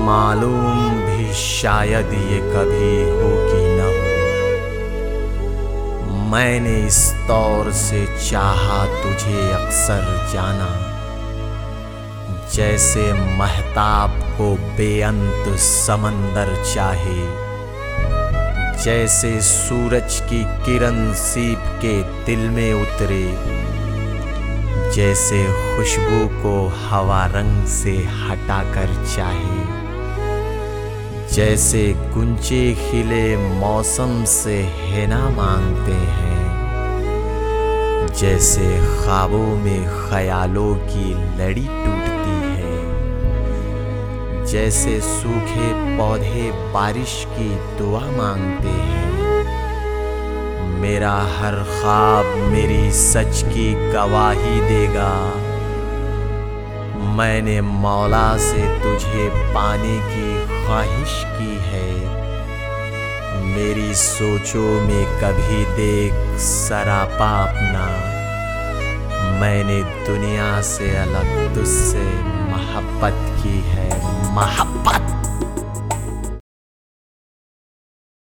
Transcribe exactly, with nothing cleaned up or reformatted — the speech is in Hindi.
मालूम भी शायद ये कभी हो कि न हो। मैंने इस तौर से चाहा तुझे अक्सर जाना, जैसे महताब को बेअंत समंदर चाहे, जैसे सूरज की किरण सीप के दिल में उतरे, जैसे खुशबू को हवा रंग से हटाकर चाहे, जैसे गुंजे खिले मौसम से हिना मांगते हैं, जैसे ख्वाबों में ख्यालों की लड़ी टूटती है, जैसे सूखे पौधे बारिश की दुआ मांगते हैं। मेरा हर ख्वाब मेरी सच की गवाही देगा। मैंने मौला से तुझे पाने की ख्वाहिश की है। मेरी सोचों में कभी देख सरापा अपना। मैंने दुनिया से अलग तुझसे मोहब्बत की है, मोहब्बत।